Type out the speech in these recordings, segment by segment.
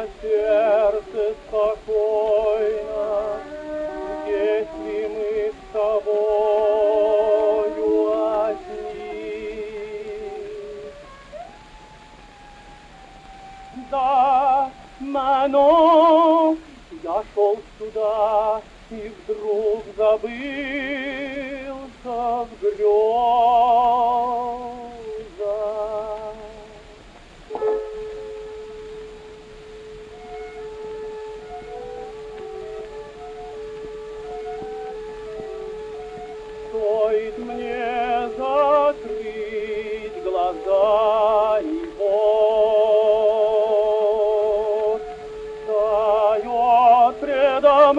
сердце спокойно, если мы с тобою одни. Да, Манон, я шел сюда и вдруг забылся в грезах. Стоит мне закрыть глаза, и вот встает предо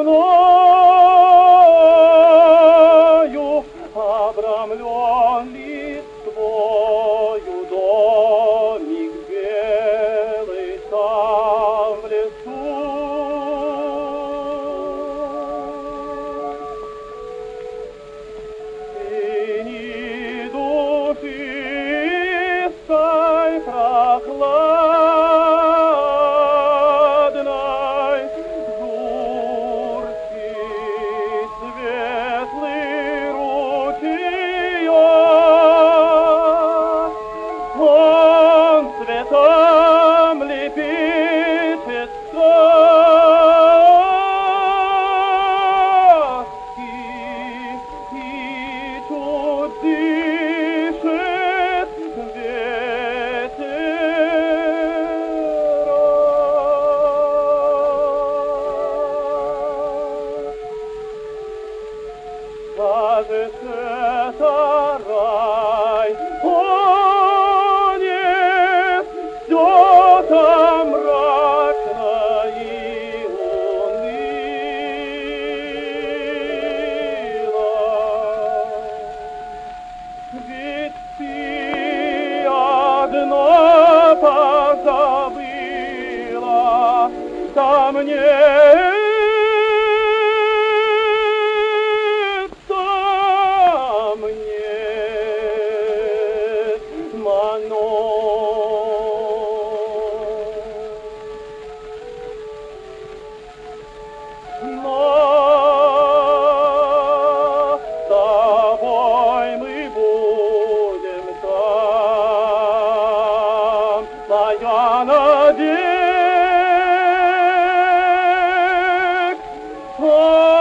мною, обрамлен листвою, домик белый там в лесу. Ни душистой прохладной журчит светлый ручеек. Он цветом лепечется и чуть дышит ветерок. Кажется, это рай, о нет, все там мрачно и уныло. Ведь ты одно позабыла, там нет, но с тобой мы будем там, моя надежда.